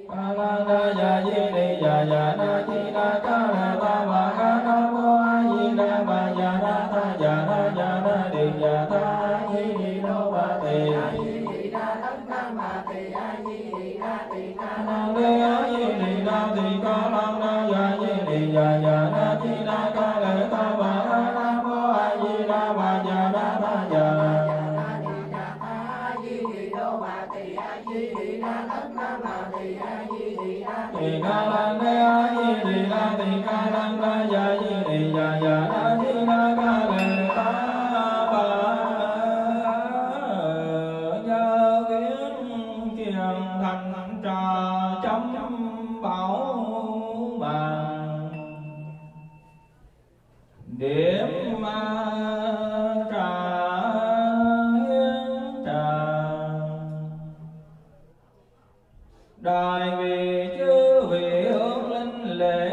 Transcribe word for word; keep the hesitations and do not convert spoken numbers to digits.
ca la na ya di ni ya ya na di na ca la ta ma ca na mô a di đà ma ya na tha ya na ya na di ya tha a di ni đô ba tỳ a di ni đà tất ca ma tỳ a di ni đà tỳ ca na đê a di ni đà tỳ ca la na ya di ni ya ya na di na ca la ta ma ca na mô a di đà ma ya na tha ya na ya na di ya tha a di ni đô ba tỳ a di ni đà tất ca ma tỳ a di ni đà tỳ ca la na a di ni đà tỳ ca la na ya di ni ya ya na di na ca la ta ba nhớ kiến kiền thành trà chấm bảo bàn điểm ma trà hiến trà đại vị chư vị hướng linh lễ